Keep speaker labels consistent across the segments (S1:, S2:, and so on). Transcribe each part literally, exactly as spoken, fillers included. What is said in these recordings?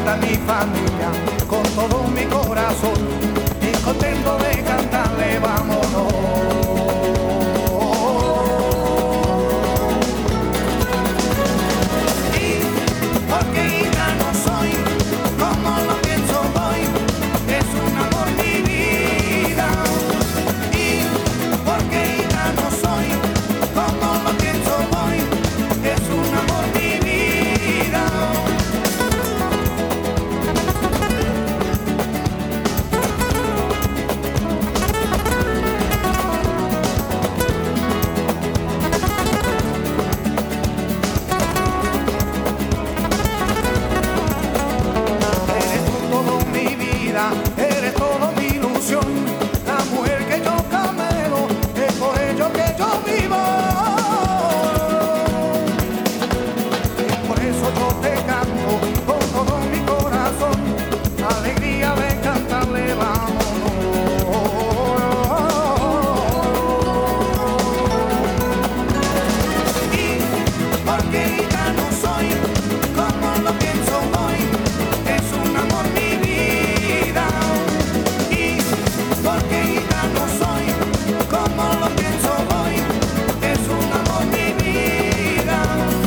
S1: canta mi familia con todo mi corazón y contento de cantarle vámonos. Y porque gitano soy, como lo pienso voy, es un amor mi vida. Y porque gitano soy, como lo pienso voy, es un amor mi vida. Eres tú todo mi vida, eres todo mi ilusión, la mujer que yo camelo, es por ello que yo vivo. Y por eso yo te canto con todo mi corazón, alegría de cantarle vámonos. Y porque gitano soy, como lo pienso voy, es un amor mi vida. Y porque gitano soy, como lo pienso voy, es un amor mi vida.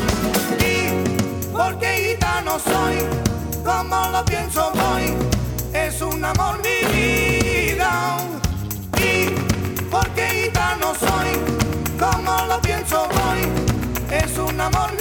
S1: Y porque gitano soy, como lo pienso voy, es un amor mi vida. Y porque gitano soy, como lo pienso voy, es un amor mi vida.